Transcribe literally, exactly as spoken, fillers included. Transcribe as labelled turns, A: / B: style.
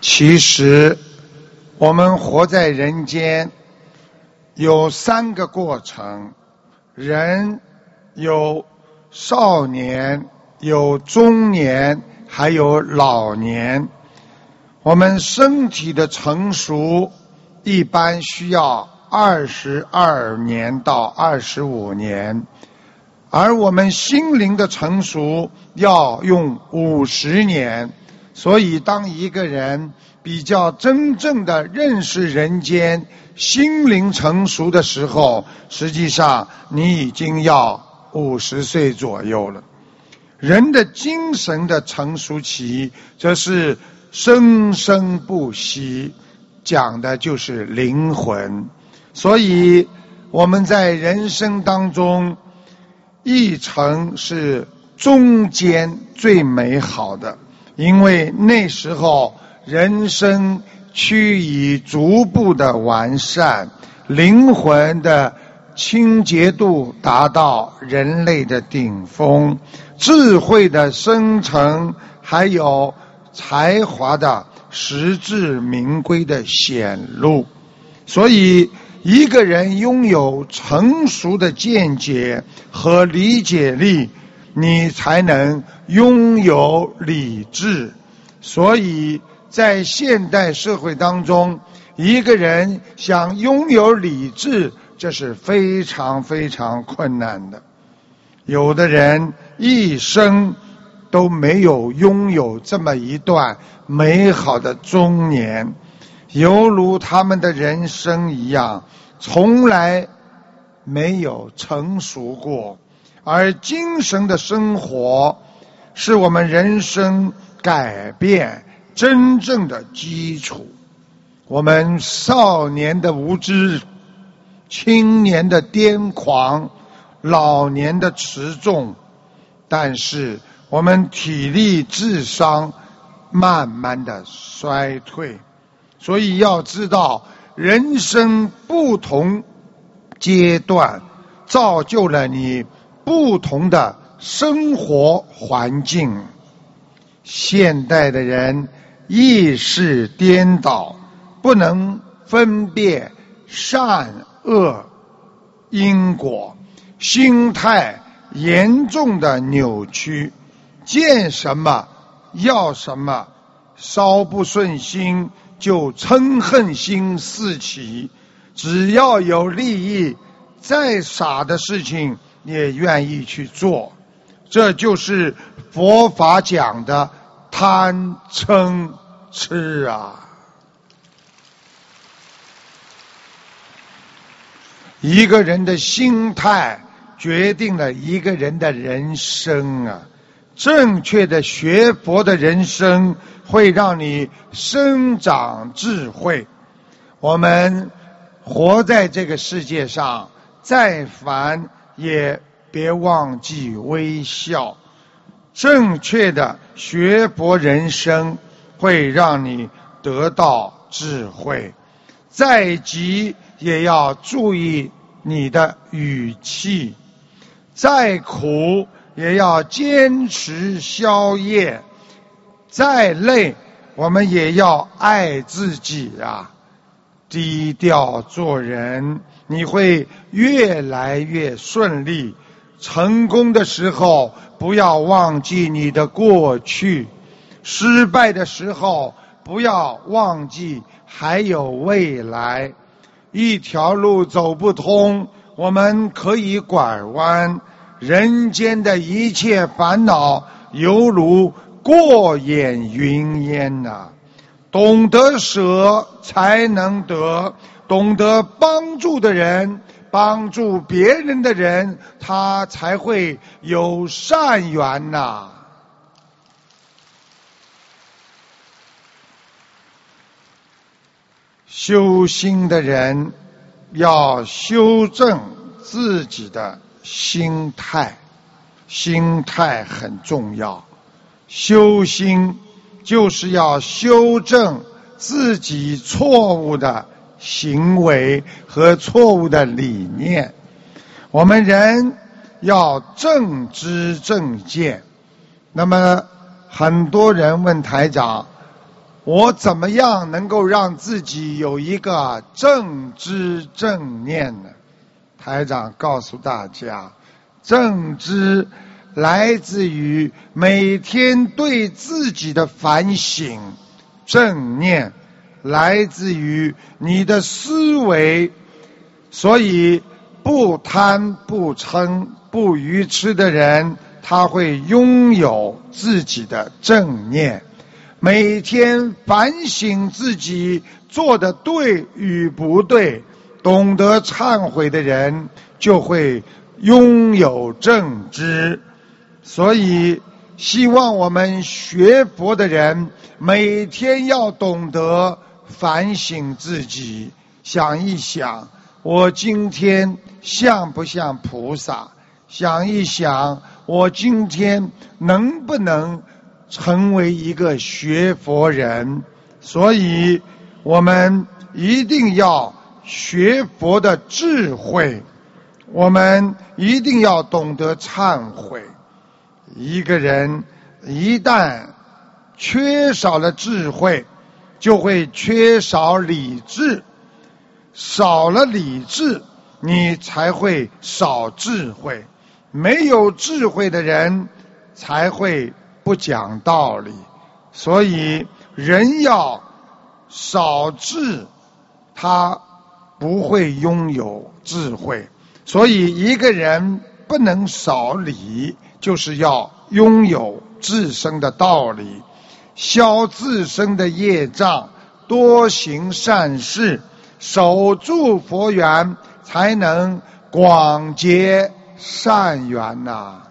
A: 其实我们活在人间有三个过程，人有少年，有中年，还有老年。我们身体的成熟一般需要二十二年到二十五年，而我们心灵的成熟要用五十年。所以当一个人比较真正的认识人间，心灵成熟的时候，实际上你已经要五十岁左右了。人的精神的成熟期则是生生不息，讲的就是灵魂。所以我们在人生当中，一程是中间最美好的，因为那时候人生趋于逐步的完善，灵魂的清洁度达到人类的顶峰，智慧的生成，还有才华的实至名归的显露。所以一个人拥有成熟的见解和理解力，你才能拥有理智。所以在现代社会当中，一个人想拥有理智，这是非常非常困难的。有的人一生都没有拥有这么一段美好的中年，犹如他们的人生一样，从来没有成熟过。而精神的生活是我们人生改变真正的基础。我们少年的无知，青年的癫狂，老年的持重，但是我们体力智商慢慢的衰退。所以要知道，人生不同阶段造就了你不同的生活环境。现代的人意识颠倒，不能分辨善恶因果，心态严重的扭曲，见什么要什么，稍不顺心就嗔恨心四起，只要有利益，再傻的事情也愿意去做。这就是佛法讲的贪嗔痴啊。一个人的心态决定了一个人的人生啊。正确的学佛的人生会让你生长智慧。我们活在这个世界上，再凡也别忘记微笑。正确的学佛人生会让你得到智慧。再急也要注意你的语气，再苦也要坚持宵夜，再累我们也要爱自己啊。低调做人，你会越来越顺利。成功的时候不要忘记你的过去，失败的时候不要忘记还有未来。一条路走不通，我们可以拐弯。人间的一切烦恼犹如过眼云烟呐、啊。懂得舍才能得，懂得帮助的人，帮助别人的人，他才会有善缘呐、啊。修心的人要修正自己的心态，心态很重要。修心就是要修正自己错误的行为和错误的理念。我们人要正知正见。那么很多人问台长， 我怎么样能够让自己有一个正知正念呢？台长告诉大家，正知来自于每天对自己的反省，正念来自于你的思维。所以不贪不嗔不愚痴的人，他会拥有自己的正念，每天反省自己做的对与不对，懂得忏悔的人就会拥有正知。所以希望我们学佛的人每天要懂得反省自己，想一想我今天像不像菩萨，想一想我今天能不能成为一个学佛人。所以我们一定要学佛的智慧，我们一定要懂得忏悔。一个人一旦缺少了智慧，就会缺少理智，少了理智，你才会少智慧。没有智慧的人才会不讲道理。所以人要少智，他不会拥有智慧。所以一个人不能少理，就是要拥有自身的道理，消自身的业障，多行善事，守住佛缘，才能广结善缘呐、啊。